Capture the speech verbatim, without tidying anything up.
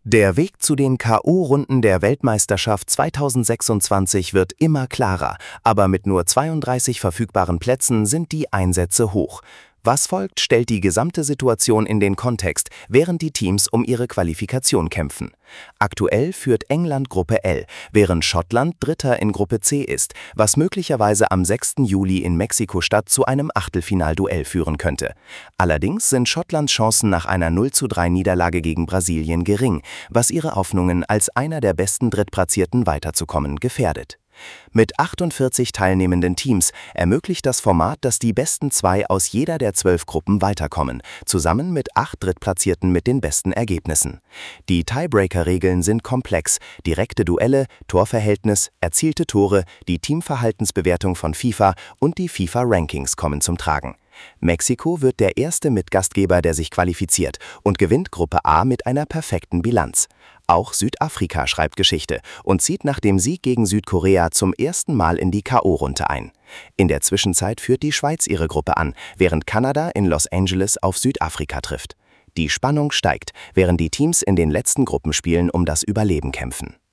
Der Weg zu den K O-Runden der Weltmeisterschaft zweitausendsechsundzwanzig wird immer klarer, aber mit nur zweiunddreißig verfügbaren Plätzen sind die Einsätze hoch. Was folgt, stellt die gesamte Situation in den Kontext, während die Teams um ihre Qualifikation kämpfen. Aktuell führt England Gruppe L, während Schottland Dritter in Gruppe C ist, was möglicherweise am sechsten Juli in Mexiko-Stadt zu einem Achtelfinalduell führen könnte. Allerdings sind Schottlands Chancen nach einer null zu drei Niederlage gegen Brasilien gering, was ihre Hoffnungen, als einer der besten Drittplatzierten weiterzukommen, gefährdet. Mit achtundvierzig teilnehmenden Teams ermöglicht das Format, dass die besten zwei aus jeder der zwölf Gruppen weiterkommen, zusammen mit acht Drittplatzierten mit den besten Ergebnissen. Die Tiebreaker-Regeln sind komplex: direkte Duelle, Torverhältnis, erzielte Tore, die Teamverhaltensbewertung von FIFA und die FIFA-Rankings kommen zum Tragen. Mexiko wird der erste Mitgastgeber, der sich qualifiziert, und gewinnt Gruppe A mit einer perfekten Bilanz. Auch Südafrika schreibt Geschichte und zieht nach dem Sieg gegen Südkorea zum ersten Mal in die K O-Runde ein. In der Zwischenzeit führt die Schweiz ihre Gruppe an, während Kanada in Los Angeles auf Südafrika trifft. Die Spannung steigt, während die Teams in den letzten Gruppenspielen um das Überleben kämpfen.